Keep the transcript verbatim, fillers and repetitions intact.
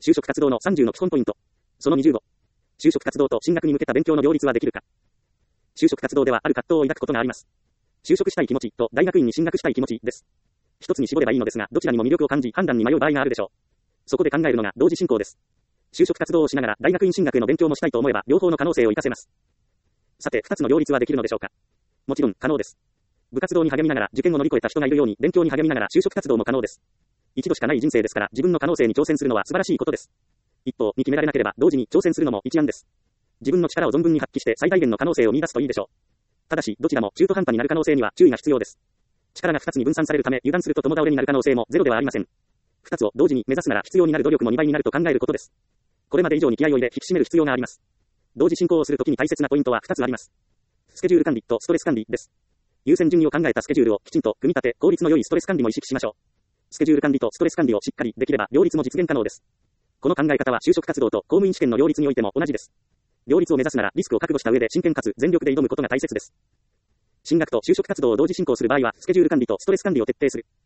就職活動のさんじゅうの基本ポイント。そのにじゅうご。就職活動と進学に向けた勉強の両立はできるか。就職活動ではある葛藤を抱くことがあります。就職したい気持ちと大学院に進学したい気持ちです。一つに絞ればいいのですが、どちらにも魅力を感じ、判断に迷う場合があるでしょう。そこで考えるのが同時進行です。就職活動をしながら大学院進学への勉強もしたいと思えば、両方の可能性を活かせます。さて、二つの両立はできるのでしょうか。もちろん、可能です。部活動に励みながら受験を乗り越えた人がいるように、勉強に励みながら就職活動も可能です。一度しかない人生ですから、自分の可能性に挑戦するのは素晴らしいことです。一方に決められなければ、同時に挑戦するのも一案です。自分の力を存分に発揮して最大限の可能性を見出すといいでしょう。ただし、どちらも中途半端になる可能性には注意が必要です。力が二つに分散されるため、油断すると共倒れになる可能性もゼロではありません。二つを同時に目指すなら必要になる努力もにばいになると考えることです。これまで以上に気合を入れ引き締める必要があります。同時進行をするときに大切なポイントは二つあります。スケジュール管理とストレス管理です。優先順位を考えたスケジュールをきちんと組み立て、効率の良いストレス管理も意識しましょう。スケジュール管理とストレス管理をしっかりできれば両立も実現可能です。この考え方は就職活動と公務員試験の両立においても同じです。両立を目指すならリスクを覚悟した上で真剣かつ全力で挑むことが大切です。進学と就職活動を同時進行する場合は、スケジュール管理とストレス管理を徹底する。